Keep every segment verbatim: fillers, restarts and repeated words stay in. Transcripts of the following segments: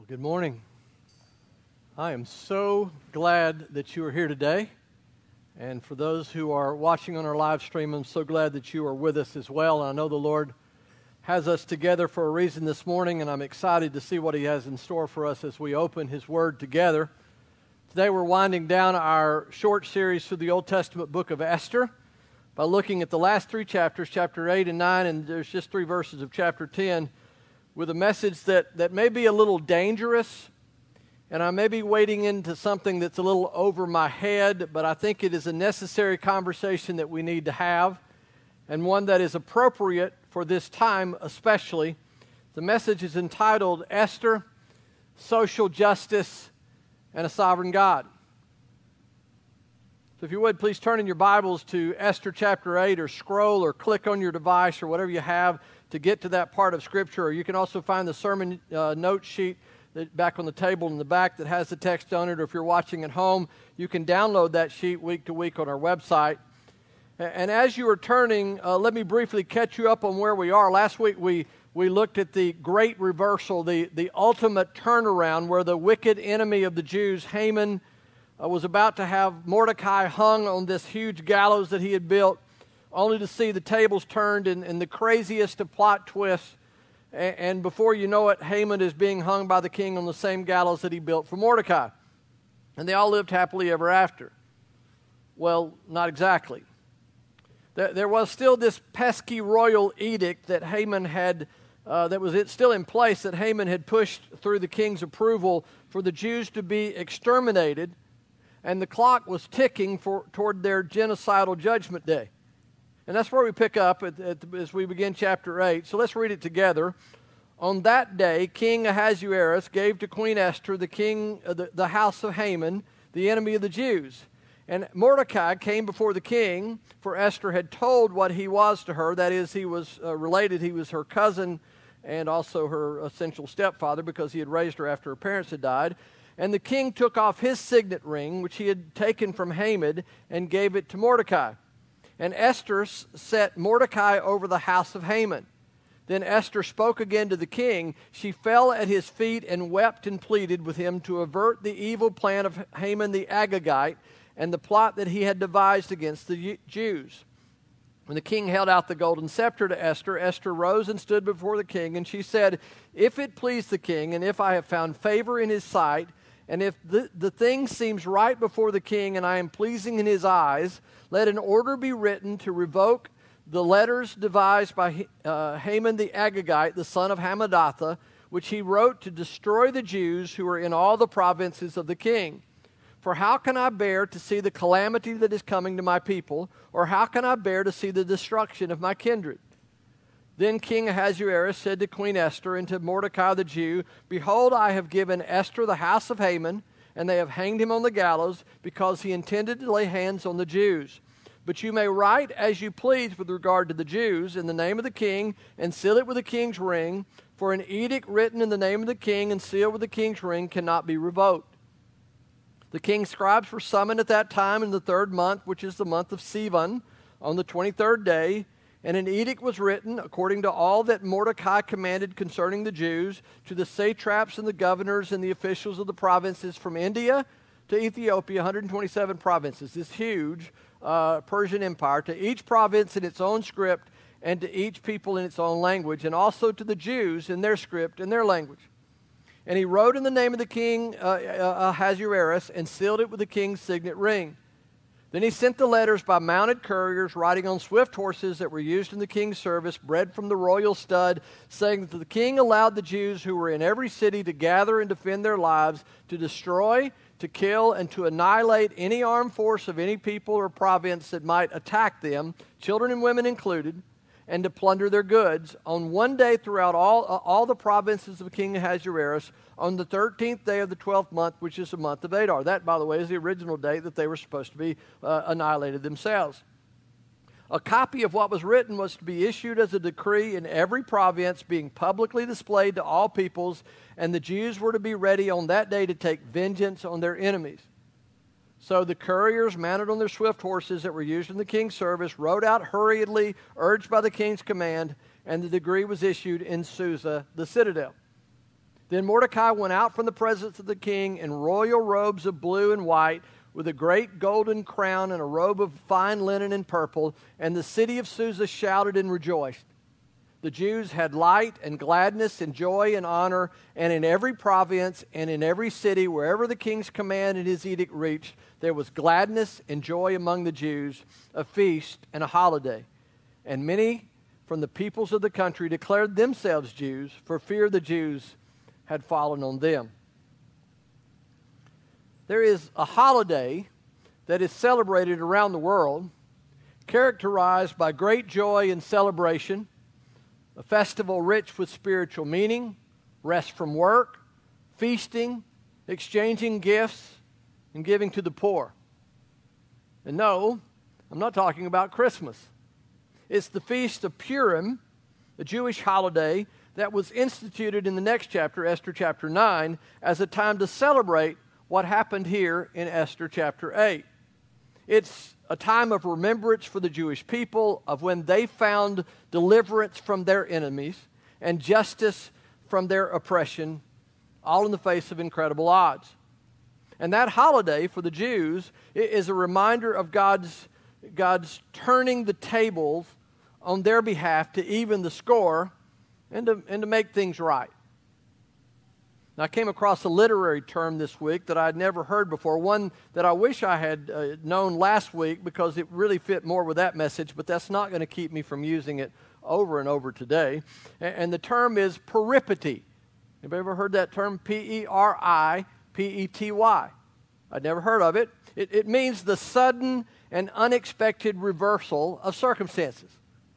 Well, good morning. I am so glad that you are here today. And for those who are watching on our live stream, I'm so glad that you are with us as well. And I know the Lord has us together for a reason this morning, and I'm excited to see what He has in store for us as we open His Word together. Today we're winding down our short series through the Old Testament book of Esther by looking at the last three chapters, chapter eight and nine, and there's just three verses of chapter ten, with a message that, that may be a little dangerous, and I may be wading into something that's a little over my head, but I think it is a necessary conversation that we need to have, and one that is appropriate for this time especially. The message is entitled, Esther, Social Justice, and a Sovereign God. So if you would, please turn in your Bibles to Esther chapter eight, or scroll or click on your device or whatever you have to get to that part of Scripture. Or you can also find the sermon uh, note sheet that back on the table in the back that has the text on it. Or if you're watching at home, you can download that sheet week to week on our website. And as you are turning, uh, let me briefly catch you up on where we are. Last week we, we looked at the great reversal, the, the ultimate turnaround, where the wicked enemy of the Jews, Haman, uh, was about to have Mordecai hung on this huge gallows that he had built, only to see the tables turned in, in the craziest of plot twists. And, and before you know it, Haman is being hung by the king on the same gallows that he built for Mordecai. And they all lived happily ever after. Well, not exactly. There, there was still this pesky royal edict that Haman had, uh, that was still in place, that Haman had pushed through the king's approval for the Jews to be exterminated, and the clock was ticking for, toward their genocidal judgment day. And that's where we pick up at, at, as we begin chapter eight. So let's read it together. On that day, King Ahasuerus gave to Queen Esther the king, uh, the, the house of Haman, the enemy of the Jews. And Mordecai came before the king, for Esther had told what he was to her. That is, he was uh, related. He was her cousin and also her essential stepfather, because he had raised her after her parents had died. And the king took off his signet ring, which he had taken from Haman, and gave it to Mordecai. And Esther set Mordecai over the house of Haman. Then Esther spoke again to the king. She fell at his feet and wept and pleaded with him to avert the evil plan of Haman the Agagite and the plot that he had devised against the Jews. When the king held out the golden scepter to Esther, Esther rose and stood before the king, and she said, "If it please the king, and if I have found favor in his sight, and if the, the thing seems right before the king, and I am pleasing in his eyes, let an order be written to revoke the letters devised by uh, Haman the Agagite, the son of Hammedatha, which he wrote to destroy the Jews who are in all the provinces of the king. For how can I bear to see the calamity that is coming to my people, or how can I bear to see the destruction of my kindred?" Then King Ahasuerus said to Queen Esther and to Mordecai the Jew, "Behold, I have given Esther the house of Haman, and they have hanged him on the gallows, because he intended to lay hands on the Jews. But you may write as you please with regard to the Jews in the name of the king, and seal it with the king's ring, for an edict written in the name of the king and sealed with the king's ring cannot be revoked." The king's scribes were summoned at that time in the third month, which is the month of Sivan, on the twenty-third day, and an edict was written according to all that Mordecai commanded concerning the Jews to the satraps and the governors and the officials of the provinces from India to Ethiopia, one hundred twenty-seven provinces, this huge uh, Persian empire, to each province in its own script and to each people in its own language, and also to the Jews in their script and their language. And he wrote in the name of the king uh, uh, Ahasuerus and sealed it with the king's signet ring. Then he sent the letters by mounted couriers riding on swift horses that were used in the king's service, bred from the royal stud, saying that the king allowed the Jews who were in every city to gather and defend their lives, to destroy, to kill, and to annihilate any armed force of any people or province that might attack them, children and women included, and to plunder their goods, on one day throughout all, uh, all the provinces of King Ahasuerus, on the thirteenth day of the twelfth month, which is the month of Adar. That, by the way, is the original date that they were supposed to be uh, annihilated themselves. A copy of what was written was to be issued as a decree in every province, being publicly displayed to all peoples, and the Jews were to be ready on that day to take vengeance on their enemies. So the couriers, mounted on their swift horses that were used in the king's service, rode out hurriedly, urged by the king's command, and the decree was issued in Susa, the citadel. Then Mordecai went out from the presence of the king in royal robes of blue and white, with a great golden crown and a robe of fine linen and purple, and the city of Susa shouted and rejoiced. The Jews had light and gladness and joy and honor, and in every province and in every city, wherever the king's command and his edict reached, there was gladness and joy among the Jews, a feast and a holiday. And many from the peoples of the country declared themselves Jews, for fear the Jews had fallen on them. There is a holiday that is celebrated around the world, characterized by great joy and celebration, a festival rich with spiritual meaning, rest from work, feasting, exchanging gifts, and giving to the poor. And no, I'm not talking about Christmas. It's the Feast of Purim, a Jewish holiday that was instituted in the next chapter, Esther chapter nine, as a time to celebrate what happened here in Esther chapter eight. It's a time of remembrance for the Jewish people of when they found deliverance from their enemies and justice from their oppression, all in the face of incredible odds. And that holiday for the Jews is a reminder of God's, God's turning the tables on their behalf to even the score and to, and to make things right. Now, I came across a literary term this week that I'd never heard before, one that I wish I had uh, known last week because it really fit more with that message, but that's not going to keep me from using it over and over today. And, and the term is peripety. Anybody ever heard that term? P E R I P E T Y. I'd never heard of it. It, it means the sudden and unexpected reversal of circumstances.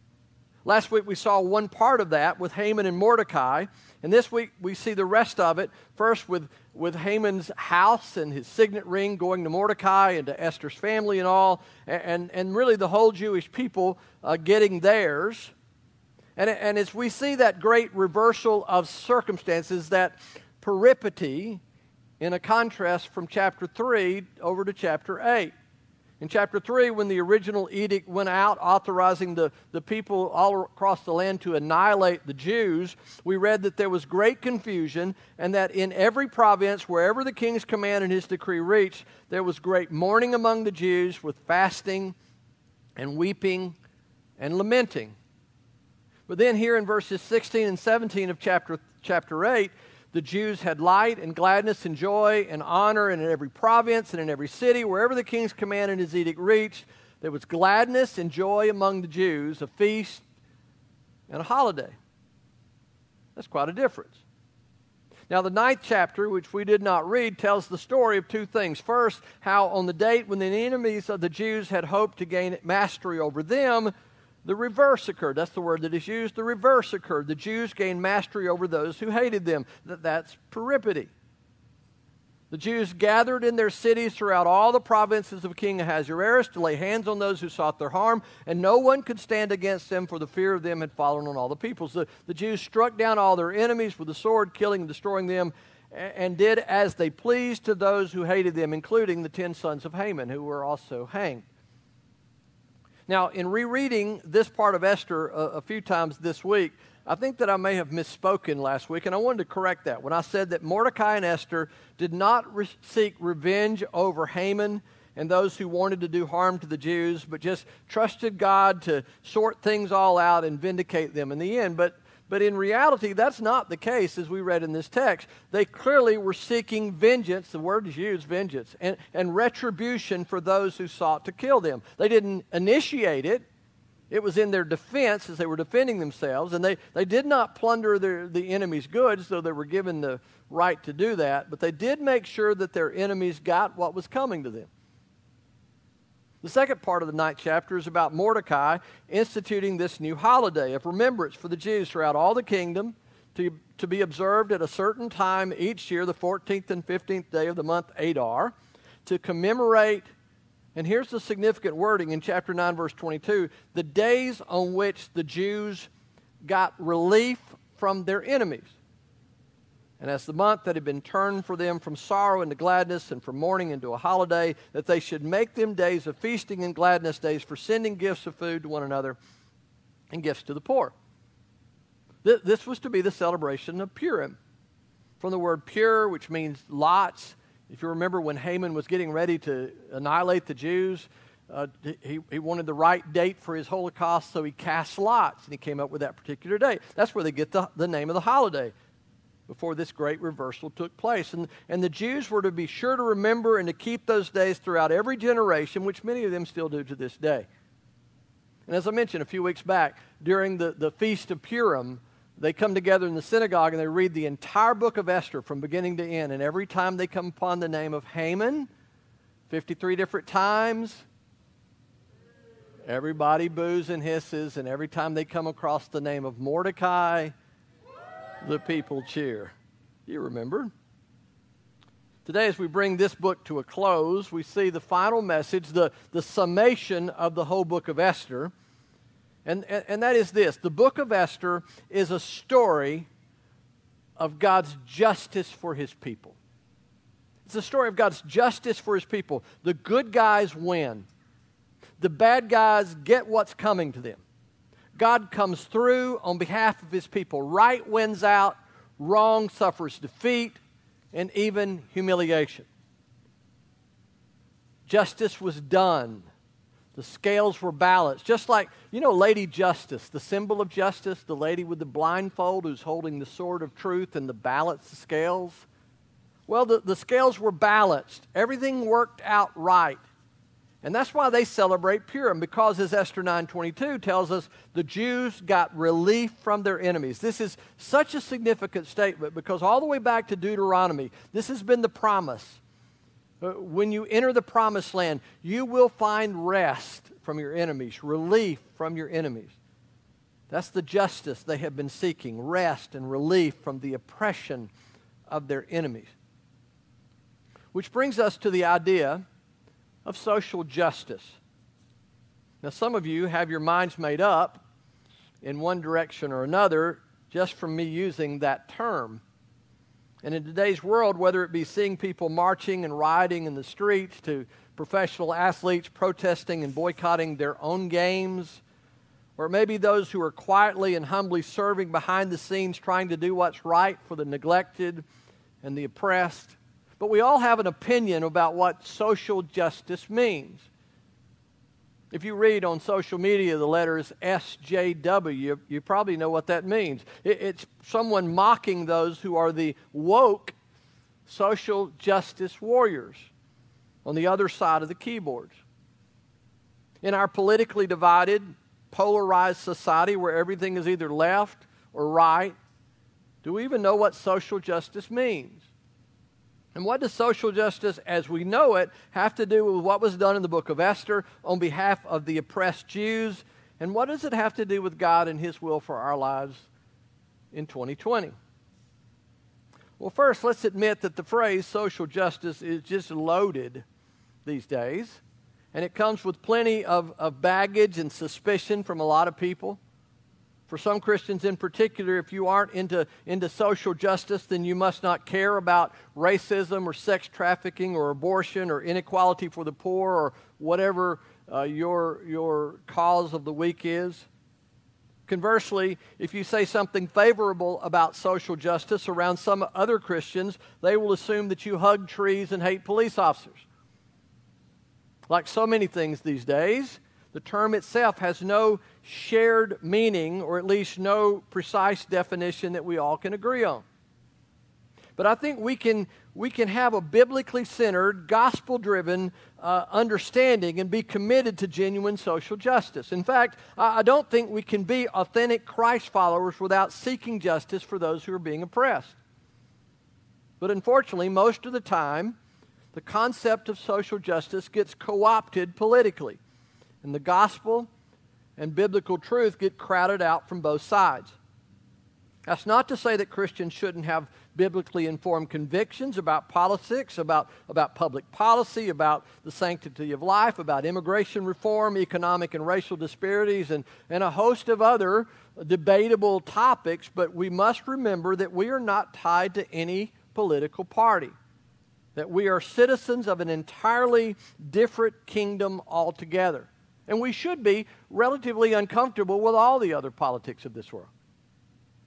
Last week we saw one part of that with Haman and Mordecai, and this week we see the rest of it, first with, with Haman's house and his signet ring going to Mordecai and to Esther's family and all, and, and really the whole Jewish people uh, getting theirs. And, and as we see that great reversal of circumstances, that peripety, in a contrast from chapter three over to chapter eight. In chapter three, when the original edict went out authorizing the, the people all across the land to annihilate the Jews, we read that there was great confusion and that in every province, wherever the king's command and his decree reached, there was great mourning among the Jews with fasting and weeping and lamenting. But then here in verses sixteen and seventeen of chapter, chapter eight, the Jews had light and gladness and joy and honor, and in every province and in every city, wherever the king's command and his edict reached, there was gladness and joy among the Jews, a feast and a holiday. That's quite a difference. Now, the ninth chapter, which we did not read, tells the story of two things. First, how on the date when the enemies of the Jews had hoped to gain mastery over them, the reverse occurred. That's the word that is used. The reverse occurred. The Jews gained mastery over those who hated them. That's peripety. The Jews gathered in their cities throughout all the provinces of King Ahasuerus to lay hands on those who sought their harm, and no one could stand against them, for the fear of them had fallen on all the peoples. The, the Jews struck down all their enemies with the sword, killing and destroying them, and, and did as they pleased to those who hated them, including the ten sons of Haman, who were also hanged. Now, in rereading this part of Esther a, a few times this week, I think that I may have misspoken last week, and I wanted to correct that. When I said that Mordecai and Esther did not re- seek revenge over Haman and those who wanted to do harm to the Jews, but just trusted God to sort things all out and vindicate them in the end. But But in reality, that's not the case, as we read in this text. They clearly were seeking vengeance, the word is used, vengeance, and, and retribution for those who sought to kill them. They didn't initiate it. It was in their defense as they were defending themselves, and they, they did not plunder their, the enemy's goods, though they were given the right to do that, but they did make sure that their enemies got what was coming to them. The second part of the ninth chapter is about Mordecai instituting this new holiday of remembrance for the Jews throughout all the kingdom to, to be observed at a certain time each year, the fourteenth and fifteenth day of the month Adar, to commemorate, and here's the significant wording in chapter nine, verse twenty-two, the days on which the Jews got relief from their enemies. And as the month that had been turned for them from sorrow into gladness and from mourning into a holiday, that they should make them days of feasting and gladness, days for sending gifts of food to one another and gifts to the poor. Th- this was to be the celebration of Purim. from the word pure, which means lots. If you remember when Haman was getting ready to annihilate the Jews, uh, he, he wanted the right date for his Holocaust, so he cast lots, and he came up with that particular date. That's where they get the, the name of the holiday, before this great reversal took place. And, and the Jews were to be sure to remember and to keep those days throughout every generation, which many of them still do to this day. And as I mentioned a few weeks back, during the, the Feast of Purim, they come together in the synagogue and they read the entire book of Esther from beginning to end. And every time they come upon the name of Haman, fifty-three different times, everybody boos and hisses. And every time they come across the name of Mordecai, the people cheer. You remember? Today, as we bring this book to a close, we see the final message, the, the summation of the whole book of Esther. And, and, and that is this: the book of Esther is a story of God's justice for his people. It's a story of God's justice for his people. The good guys win. The bad guys get what's coming to them. God comes through on behalf of his people. Right wins out, wrong suffers defeat, and even humiliation. Justice was done. The scales were balanced. Just like, you know, Lady Justice, the symbol of justice, the lady with the blindfold who's holding the sword of truth and the balance the scales. Well, the, the scales were balanced. Everything worked out right. And that's why they celebrate Purim, because as Esther nine twenty-two tells us, the Jews got relief from their enemies. This is such a significant statement because all the way back to Deuteronomy, this has been the promise. Uh, when you enter the promised land, you will find rest from your enemies, relief from your enemies. That's the justice they have been seeking, rest and relief from the oppression of their enemies. Which brings us to the idea of social justice. Now, some of you have your minds made up in one direction or another just from me using that term. And in today's world, whether it be seeing people marching and rioting in the streets to professional athletes protesting and boycotting their own games, or maybe those who are quietly and humbly serving behind the scenes trying to do what's right for the neglected and the oppressed. But we all have an opinion about what social justice means. If you read on social media the letters S J W, you, you probably know what that means. It, it's someone mocking those who are the woke social justice warriors on the other side of the keyboards. In our politically divided, polarized society where everything is either left or right, do we even know what social justice means? And what does social justice as we know it have to do with what was done in the book of Esther on behalf of the oppressed Jews? And what does it have to do with God and his will for our lives in twenty twenty? Well, first, let's admit that the phrase social justice is just loaded these days. And it comes with plenty of, of baggage and suspicion from a lot of people. For some Christians in particular, if you aren't into, into social justice, then you must not care about racism or sex trafficking or abortion or inequality for the poor or whatever uh, your, your cause of the week is. Conversely, if you say something favorable about social justice around some other Christians, they will assume that you hug trees and hate police officers. Like so many things these days, the term itself has no shared meaning, or at least no precise definition that we all can agree on. But I think we can, we can have a biblically centered, gospel-driven uh, understanding and be committed to genuine social justice. In fact, I, I don't think we can be authentic Christ followers without seeking justice for those who are being oppressed. But unfortunately, most of the time, the concept of social justice gets co-opted politically. And the gospel and biblical truth get crowded out from both sides. That's not to say that Christians shouldn't have biblically informed convictions about politics, about, about public policy, about the sanctity of life, about immigration reform, economic and racial disparities, and, and a host of other debatable topics, but we must remember that we are not tied to any political party, that we are citizens of an entirely different kingdom altogether. And we should be relatively uncomfortable with all the other politics of this world.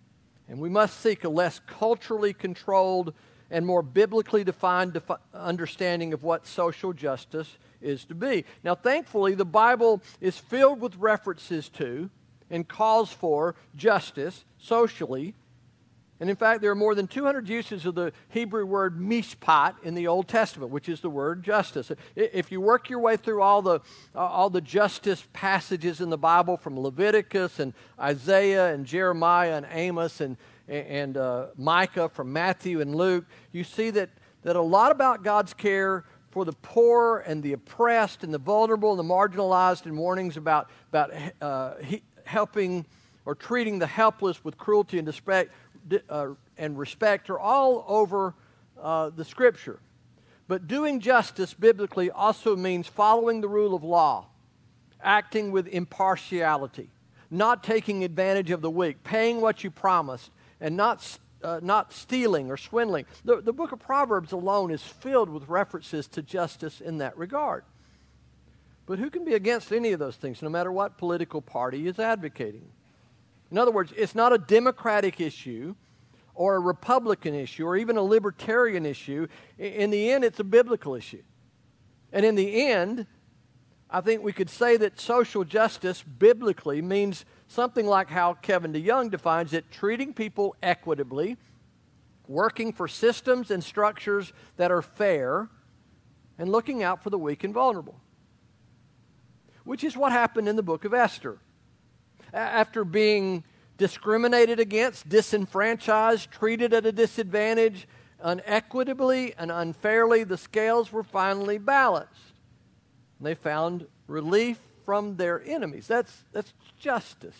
And we must seek a less culturally controlled and more biblically defined defi- understanding of what social justice is to be. Now, thankfully, the Bible is filled with references to and calls for justice socially. And in fact, there are more than two hundred uses of the Hebrew word mishpat in the Old Testament, which is the word justice. If you work your way through all the uh, all the justice passages in the Bible, from Leviticus and Isaiah and Jeremiah and Amos and and uh, Micah, from Matthew and Luke, you see that that a lot about God's care for the poor and the oppressed and the vulnerable and the marginalized, and warnings about about uh, he, helping or treating the helpless with cruelty and respect. Uh, and respect are all over uh, the Scripture. But doing justice biblically also means following the rule of law, acting with impartiality, not taking advantage of the weak, paying what you promised, and not uh, not stealing or swindling. The, the book of Proverbs alone is filled with references to justice in that regard. But who can be against any of those things, no matter what political party is advocating? In other words, it's not a Democratic issue or a Republican issue or even a libertarian issue. In the end, it's a biblical issue. And in the end, I think we could say that social justice biblically means something like how Kevin DeYoung defines it: treating people equitably, working for systems and structures that are fair, and looking out for the weak and vulnerable. Which is what happened in the book of Esther. After being discriminated against, disenfranchised, treated at a disadvantage, unequitably and unfairly, the scales were finally balanced. And they found relief from their enemies. That's, that's justice.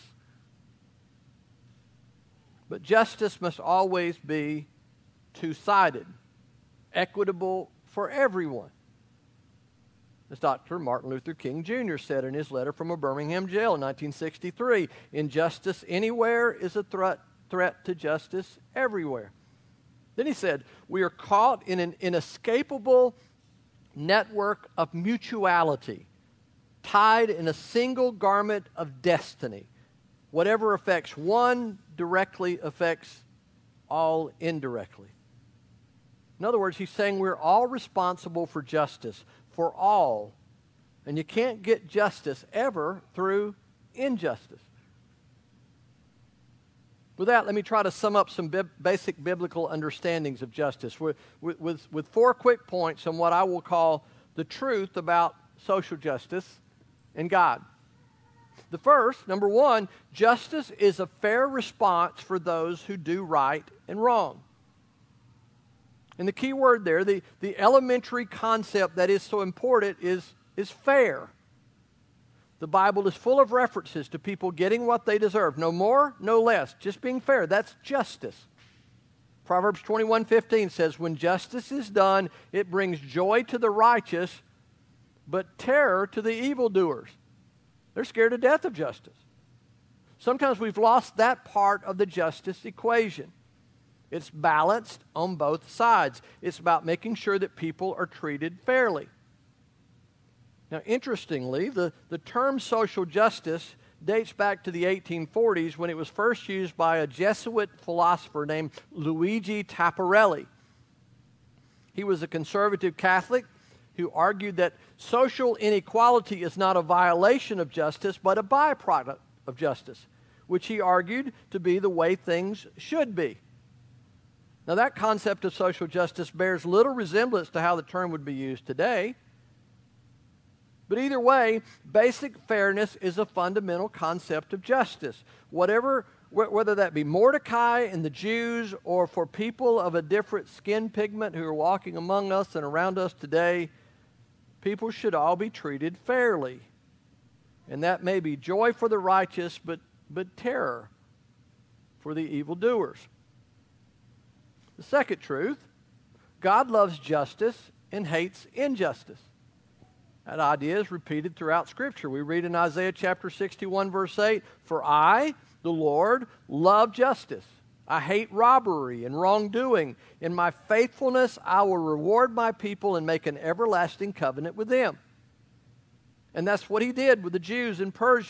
But justice must always be two-sided, equitable for everyone. As Doctor Martin Luther King Junior said in his letter from a Birmingham jail in nineteen sixty-three, injustice anywhere is a threat, threat to justice everywhere. Then he said, we are caught in an inescapable network of mutuality, tied in a single garment of destiny. Whatever affects one directly affects all indirectly. In other words, he's saying we're all responsible for justice, for all. And you can't get justice ever through injustice. With that, let me try to sum up some bi- basic biblical understandings of justice with, with, with four quick points on what I will call the truth about social justice and God. The first, number one, justice is a fair response for those who do right and wrong. And the key word there, the, the elementary concept that is so important is, is fair. The Bible is full of references to people getting what they deserve. No more, no less. Just being fair. That's justice. Proverbs twenty-one fifteen says, when justice is done, it brings joy to the righteous, but terror to the evildoers. They're scared to death of justice. Sometimes we've lost that part of the justice equation. It's balanced on both sides. It's about making sure that people are treated fairly. Now, interestingly, the, the term social justice dates back to the eighteen forties when it was first used by a Jesuit philosopher named Luigi Tapparelli. He was a conservative Catholic who argued that social inequality is not a violation of justice, but a byproduct of justice, which he argued to be the way things should be. Now, that concept of social justice bears little resemblance to how the term would be used today. But either way, basic fairness is a fundamental concept of justice. Whatever, wh- whether that be Mordecai and the Jews, or for people of a different skin pigment who are walking among us and around us today, people should all be treated fairly. And that may be joy for the righteous, but, but terror for the evildoers. The second truth, God loves justice and hates injustice. That idea is repeated throughout Scripture. We read in Isaiah chapter sixty-one, verse eight, for I, the Lord, love justice. I hate robbery and wrongdoing. In my faithfulness, I will reward my people and make an everlasting covenant with them. And that's what he did with the Jews in Persia.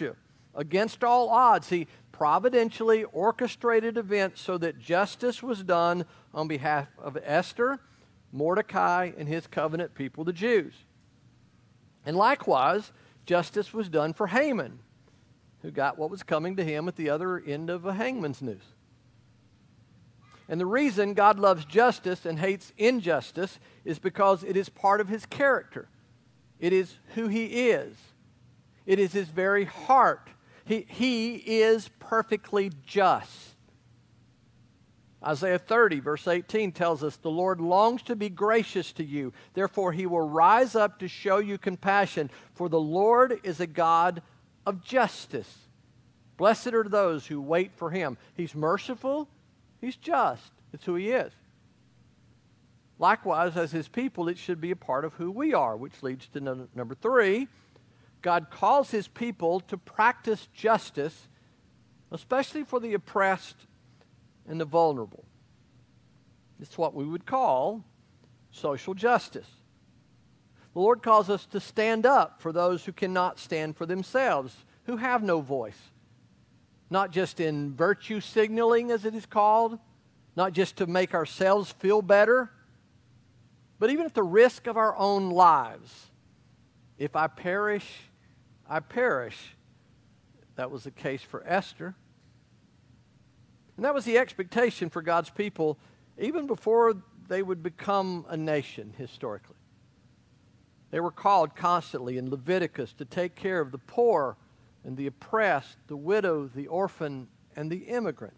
Against all odds, he providentially orchestrated events so that justice was done on behalf of Esther, Mordecai, and his covenant people, the Jews. And likewise, justice was done for Haman, who got what was coming to him at the other end of a hangman's noose. And the reason God loves justice and hates injustice is because it is part of his character. It is who he is. It is his very heart. He, he is perfectly just. Isaiah thirty, verse eighteen tells us, "The Lord longs to be gracious to you. Therefore he will rise up to show you compassion. For the Lord is a God of justice. Blessed are those who wait for him." He's merciful. He's just. It's who he is. Likewise, as his people, it should be a part of who we are, which leads to no, number three. God calls his people to practice justice, especially for the oppressed and the vulnerable. It's what we would call social justice. The Lord calls us to stand up for those who cannot stand for themselves, who have no voice. Not just in virtue signaling, as it is called, not just to make ourselves feel better, but even at the risk of our own lives. If I perish, I perish. That was the case for Esther. And that was the expectation for God's people even before they would become a nation historically. They were called constantly in Leviticus to take care of the poor and the oppressed, the widow, the orphan, and the immigrant.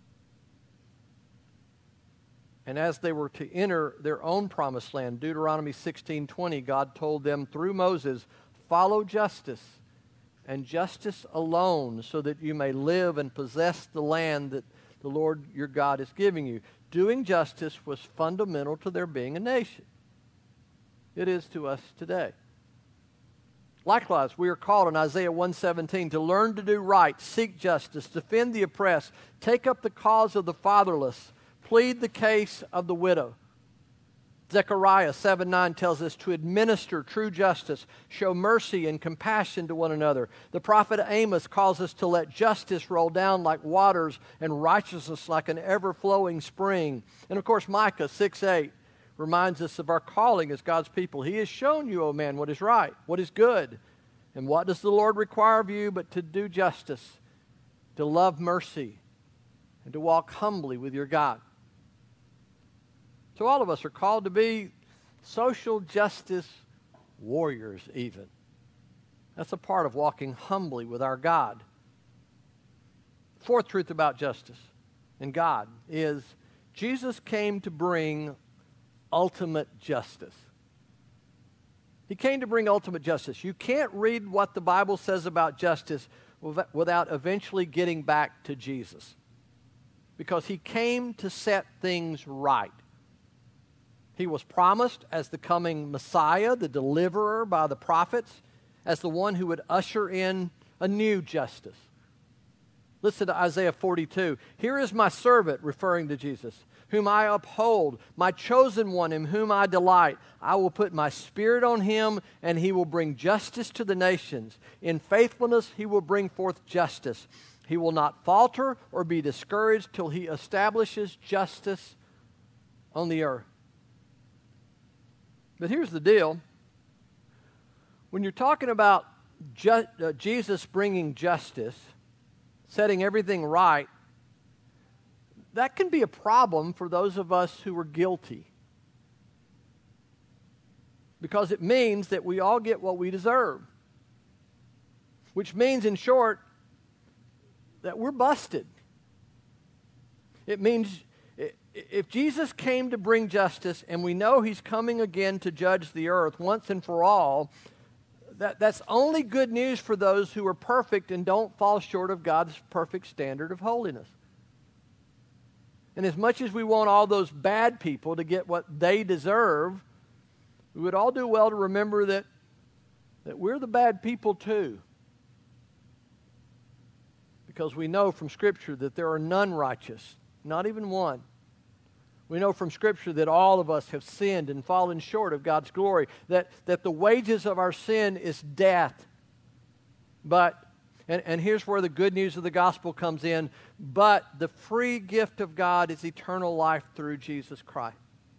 And as they were to enter their own promised land, Deuteronomy sixteen twenty, God told them through Moses, "Follow justice, and justice alone, so that you may live and possess the land that the Lord your God is giving you." Doing justice was fundamental to their being a nation. It is to us today. Likewise, we are called in Isaiah one seventeen to learn to do right, seek justice, defend the oppressed, take up the cause of the fatherless, plead the case of the widow. Zechariah seven nine tells us to administer true justice, show mercy and compassion to one another. The prophet Amos calls us to let justice roll down like waters and righteousness like an ever-flowing spring. And of course, Micah six eight reminds us of our calling as God's people. "He has shown you, O man, what is right, what is good. And what does the Lord require of you but to do justice, to love mercy, and to walk humbly with your God?" So all of us are called to be social justice warriors even. That's a part of walking humbly with our God. Fourth truth about justice and God is Jesus came to bring ultimate justice. He came to bring ultimate justice. You can't read what the Bible says about justice without eventually getting back to Jesus, because he came to set things right. He was promised as the coming Messiah, the deliverer by the prophets, as the one who would usher in a new justice. Listen to Isaiah forty-two. "Here is my servant," referring to Jesus, "whom I uphold, my chosen one in whom I delight. I will put my spirit on him, and he will bring justice to the nations. In faithfulness he will bring forth justice. He will not falter or be discouraged till he establishes justice on the earth." But here's the deal. When you're talking about ju- uh, Jesus bringing justice, setting everything right, that can be a problem for those of us who are guilty, because it means that we all get what we deserve, which means, in short, that we're busted. It means if Jesus came to bring justice, and we know he's coming again to judge the earth once and for all, that, that's only good news for those who are perfect and don't fall short of God's perfect standard of holiness. And as much as we want all those bad people to get what they deserve, we would all do well to remember that, that we're the bad people too. Because we know from Scripture that there are none righteous, not even one. We know from Scripture that all of us have sinned and fallen short of God's glory, that, that the wages of our sin is death. But And, and here's where the good news of the gospel comes in. But the free gift of God is eternal life through Jesus Christ.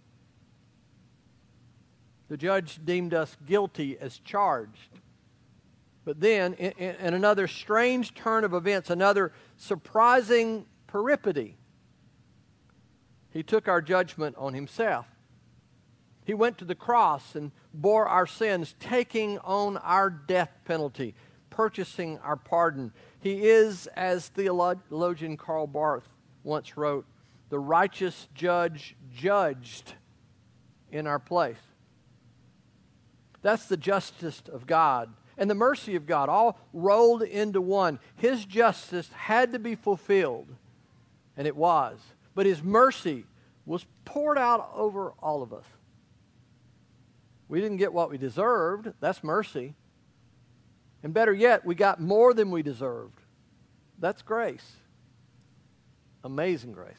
The judge deemed us guilty as charged. But then, in, in another strange turn of events, another surprising peripety, he took our judgment on himself. He went to the cross and bore our sins, taking on our death penalty, purchasing our pardon. He is, as theologian Karl Barth once wrote, the righteous judge judged in our place. That's the justice of God and the mercy of God, all rolled into one. His justice had to be fulfilled, and it was. But His mercy was poured out over all of us. We didn't get what we deserved. That's mercy. And better yet, we got more than we deserved. That's grace. Amazing grace.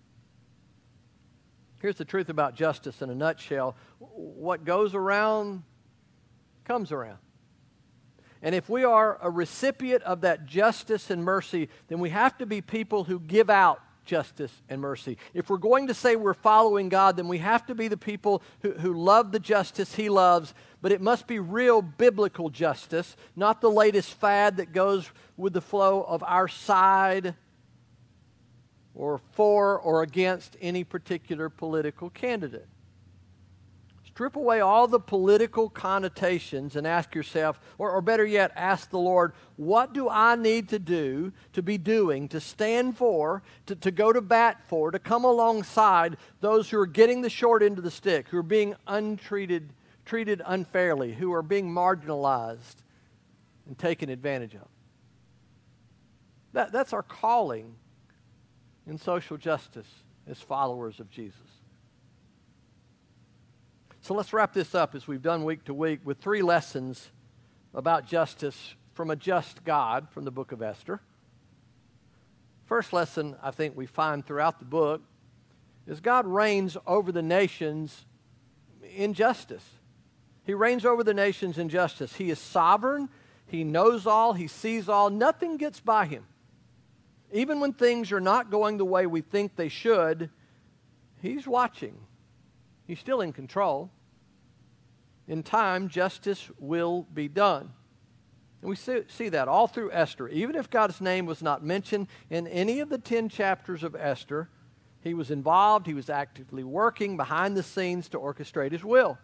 Here's the truth about justice in a nutshell. What goes around comes around. And if we are a recipient of that justice and mercy, then we have to be people who give out justice and mercy. If we're going to say we're following God, then we have to be the people who, who love the justice He loves, but it must be real biblical justice, not the latest fad that goes with the flow of our side or for or against any particular political candidate. Strip away all the political connotations and ask yourself, or, or better yet, ask the Lord, what do I need to do, to be doing, to stand for, to, to go to bat for, to come alongside those who are getting the short end of the stick, who are being untreated, treated unfairly, who are being marginalized and taken advantage of. That, that's our calling in social justice as followers of Jesus. So let's wrap this up as we've done week to week with three lessons about justice from a just God from the book of Esther. First lesson I think we find throughout the book is God reigns over the nations in justice. He reigns over the nations in justice. He is sovereign. He knows all. He sees all. Nothing gets by Him. Even when things are not going the way we think they should, He's watching. He's still in control. In time, justice will be done. And we see, see that all through Esther. Even if God's name was not mentioned in any of the ten chapters of Esther, He was involved, He was actively working behind the scenes to orchestrate His will.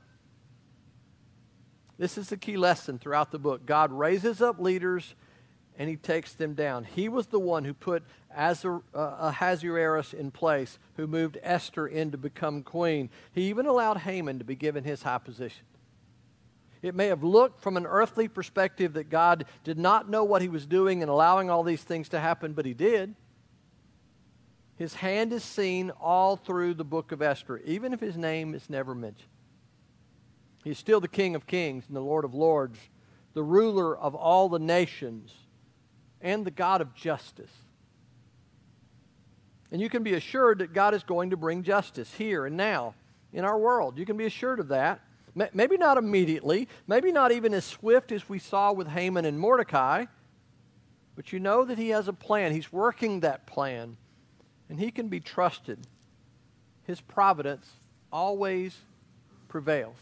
This is the key lesson throughout the book. God raises up leaders and He takes them down. He was the one who put Azar, uh, Ahasuerus in place, who moved Esther in to become queen. He even allowed Haman to be given his high position. It may have looked from an earthly perspective that God did not know what He was doing and allowing all these things to happen, but He did. His hand is seen all through the book of Esther, even if His name is never mentioned. He's still the King of Kings and the Lord of Lords, the ruler of all the nations, and the God of justice. And you can be assured that God is going to bring justice here and now in our world. You can be assured of that. Maybe not immediately, maybe not even as swift as we saw with Haman and Mordecai, but you know that He has a plan. He's working that plan, and He can be trusted. His providence always prevails.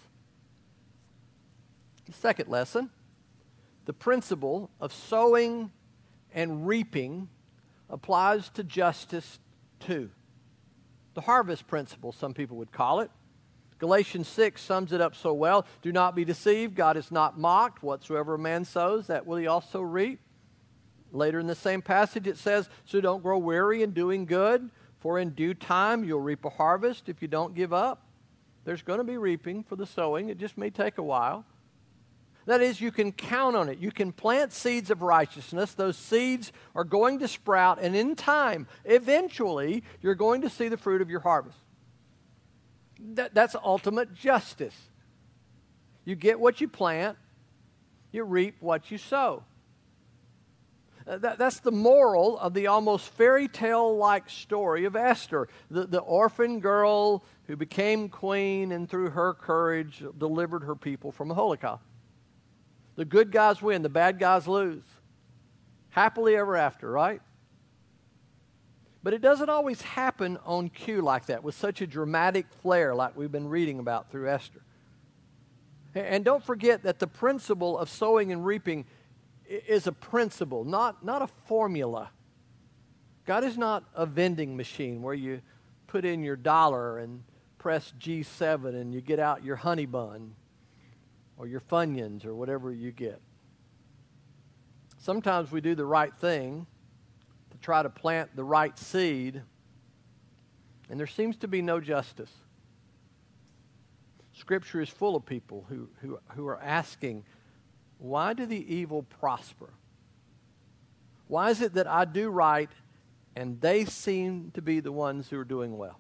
The second lesson, the principle of sowing and reaping applies to justice too. The harvest principle, some people would call it. Galatians six sums it up so well. Do not be deceived. God is not mocked. Whatsoever a man sows, that will he also reap. Later in the same passage it says, so don't grow weary in doing good, for in due time you'll reap a harvest if you don't give up. There's going to be reaping for the sowing. It just may take a while. That is, you can count on it. You can plant seeds of righteousness. Those seeds are going to sprout, and in time, eventually, you're going to see the fruit of your harvest. That, that's ultimate justice. You get what you plant, you reap what you sow. Uh, that, that's the moral of the almost fairy tale-like story of Esther, the, the orphan girl who became queen and through her courage delivered her people from a Holocaust. The good guys win, the bad guys lose. Happily ever after, right? But it doesn't always happen on cue like that, with such a dramatic flair like we've been reading about through Esther. And don't forget that the principle of sowing and reaping is a principle, not, not a formula. God is not a vending machine where you put in your dollar and press G seven and you get out your honey bun or your Funyuns or whatever you get. Sometimes we do the right thing to try to plant the right seed, and there seems to be no justice. Scripture is full of people who, who, who are asking, why do the evil prosper? Why is it that I do right and they seem to be the ones who are doing well?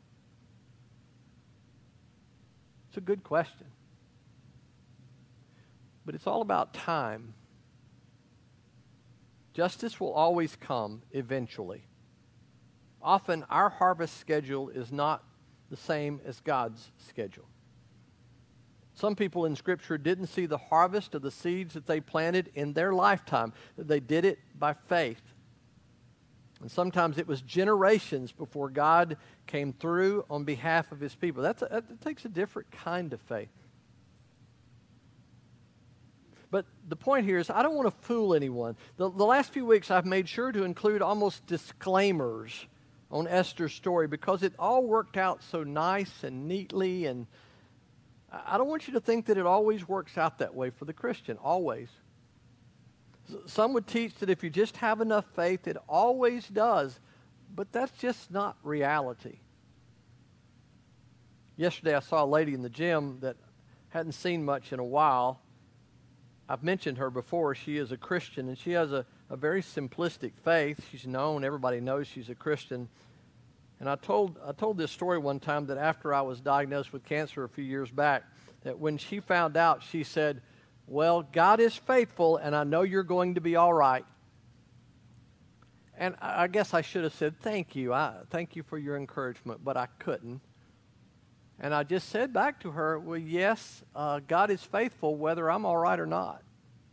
It's a good question. But it's all about time. Justice will always come eventually. Often our harvest schedule is not the same as God's schedule. Some people in Scripture didn't see the harvest of the seeds that they planted in their lifetime. They did it by faith. And sometimes it was generations before God came through on behalf of His people. That's a, that takes a different kind of faith. But the point here is I don't want to fool anyone. The, the last few weeks I've made sure to include almost disclaimers on Esther's story because it all worked out so nice and neatly, and I don't want you to think that it always works out that way for the Christian, always. Some would teach that if you just have enough faith, it always does, but that's just not reality. Yesterday I saw a lady in the gym that hadn't seen much in a while. I've mentioned her before. She is a Christian, and she has a, a very simplistic faith. She's known. Everybody knows she's a Christian. And I told I told this story one time that after I was diagnosed with cancer a few years back, that when she found out, she said, well, God is faithful, and I know you're going to be all right. And I guess I should have said, thank you. I, thank you for your encouragement, but I couldn't. And I just said back to her, well, yes, uh, God is faithful whether I'm all right or not.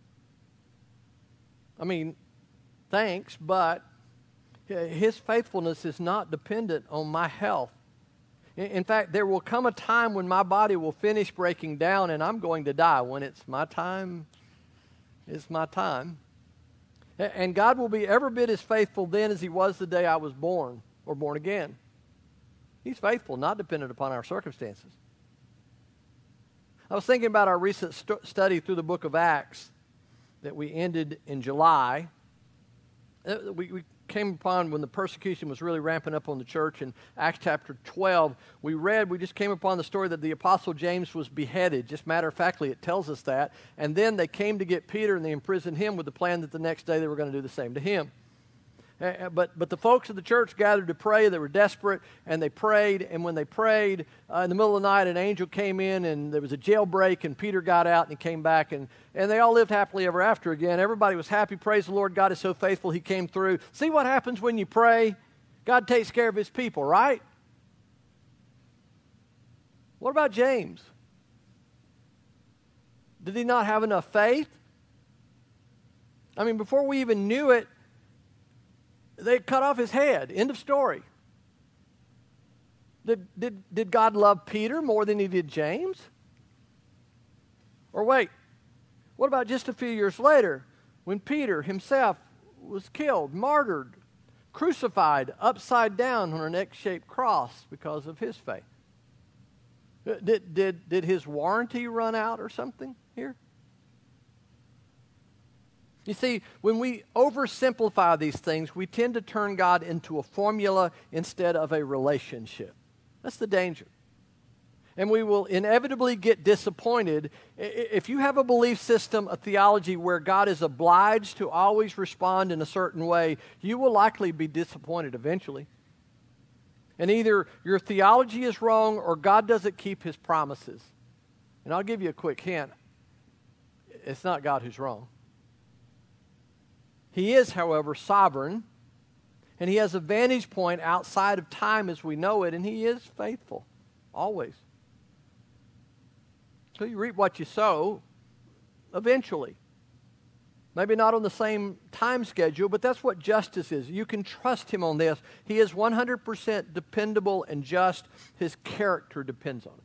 I mean, thanks, but His faithfulness is not dependent on my health. In fact, there will come a time when my body will finish breaking down and I'm going to die. When it's my time, it's my time. And God will be every bit as faithful then as He was the day I was born or born again. He's faithful, not dependent upon our circumstances. I was thinking about our recent st- study through the book of Acts that we ended in July. Uh, we, we came upon when the persecution was really ramping up on the church in Acts chapter twelve. We read, we just came upon the story that the apostle James was beheaded. Just matter-of-factly, it tells us that. And then they came to get Peter and they imprisoned him with the plan that the next day they were going to do the same to him. Uh, but but the folks of the church gathered to pray. They were desperate, and they prayed. And when they prayed, uh, in the middle of the night, an angel came in, and there was a jailbreak, and Peter got out, and he came back, and, and they all lived happily ever after again. Everybody was happy. Praise the Lord. God is so faithful. He came through. See what happens when you pray? God takes care of His people, right? What about James? Did he not have enough faith? I mean, before we even knew it, they cut off his head. End of story. Did, did, did God love Peter more than He did James? Or wait, what about just a few years later when Peter himself was killed, martyred, crucified upside down on an X-shaped cross because of his faith? Did, did, did his warranty run out or something here? You see, when we oversimplify these things, we tend to turn God into a formula instead of a relationship. That's the danger. And we will inevitably get disappointed if you have a belief system, a theology where God is obliged to always respond in a certain way. You will likely be disappointed eventually. And either your theology is wrong or God doesn't keep His promises. And I'll give you a quick hint. It's not God who's wrong. He is, however, sovereign, and He has a vantage point outside of time as we know it, and He is faithful, always. So you reap what you sow, eventually. Maybe not on the same time schedule, but that's what justice is. You can trust him on this. He is one hundred percent dependable and just. His character depends on it.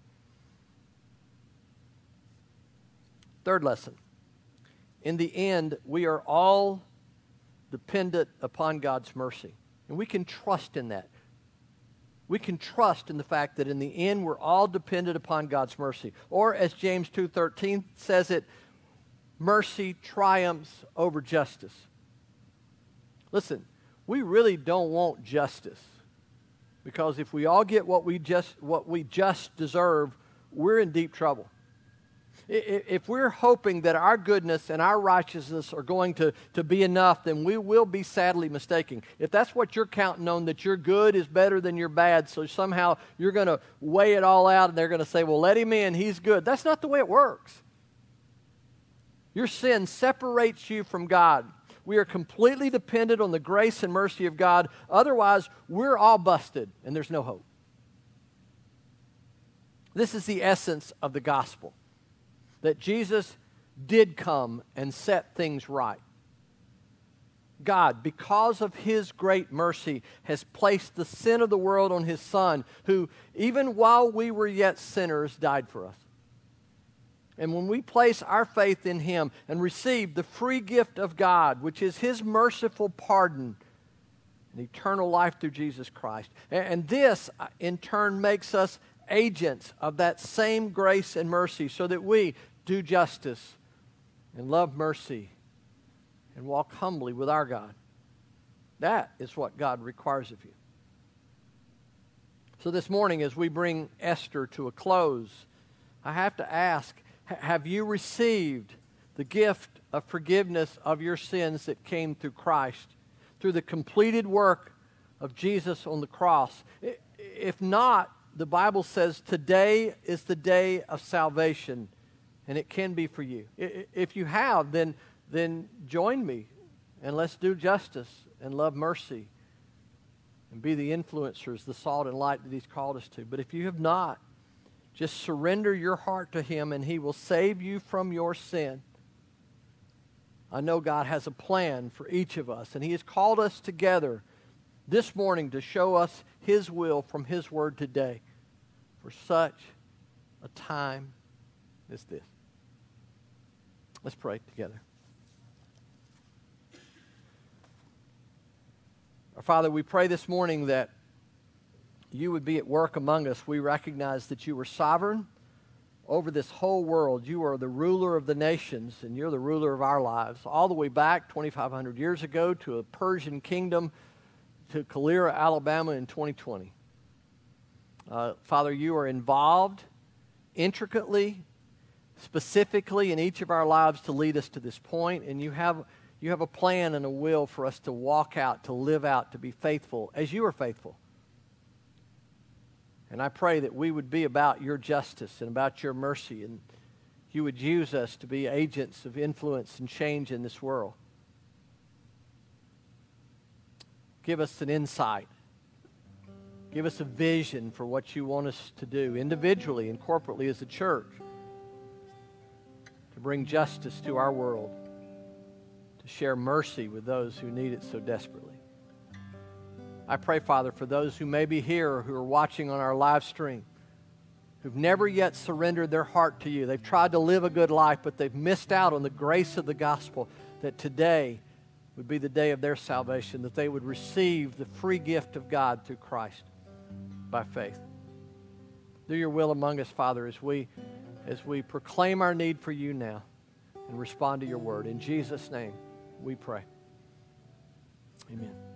Third lesson. In the end, we are all dependent upon God's mercy. And we can trust in that. We can trust in the fact that in the end, we're all dependent upon God's mercy. Or as James two thirteen says it, mercy triumphs over justice. Listen, we really don't want justice. Because if we all get what we just what we just deserve, we're in deep trouble. If we're hoping that our goodness and our righteousness are going to, to be enough, then we will be sadly mistaken. If that's what you're counting on, that your good is better than your bad, so somehow you're going to weigh it all out and they're going to say, well, let him in, he's good. That's not the way it works. Your sin separates you from God. We are completely dependent on the grace and mercy of God. Otherwise, we're all busted and there's no hope. This is the essence of the gospel. That Jesus did come and set things right. God, because of his great mercy, has placed the sin of the world on his Son, who, even while we were yet sinners, died for us. And when we place our faith in him and receive the free gift of God, which is his merciful pardon and eternal life through Jesus Christ, and this, in turn, makes us agents of that same grace and mercy so that we do justice and love mercy and walk humbly with our God. That is what God requires of you. So this morning, as we bring Esther to a close, I have to ask, have you received the gift of forgiveness of your sins that came through Christ, through the completed work of Jesus on the cross? If not, the Bible says today is the day of salvation. And it can be for you. If you have, then, then join me and let's do justice and love mercy and be the influencers, the salt and light that he's called us to. But if you have not, just surrender your heart to him and he will save you from your sin. I know God has a plan for each of us, and he has called us together this morning to show us his will from his word today for such a time as this. Let's pray together. Our Father, we pray this morning that you would be at work among us. We recognize that you are sovereign over this whole world. You are the ruler of the nations, and you're the ruler of our lives. All the way back twenty-five hundred years ago to a Persian kingdom, to Calera, Alabama in twenty twenty. Uh, Father, you are involved intricately, specifically in each of our lives to lead us to this point, and you have you have a plan and a will for us to walk out, to live out, to be faithful as you are faithful. And I pray that we would be about your justice and about your mercy, and you would use us to be agents of influence and change in this world. Give us an insight. Give us a vision for what you want us to do individually and corporately as a church, to bring justice to our world, to share mercy with those who need it so desperately. I pray, Father, for those who may be here or who are watching on our live stream, who've never yet surrendered their heart to you. They've tried to live a good life, but they've missed out on the grace of the gospel, that today would be the day of their salvation, that they would receive the free gift of God through Christ by faith. Do your will among us, Father, as we as we proclaim our need for you now and respond to your word. In Jesus' name, we pray. Amen.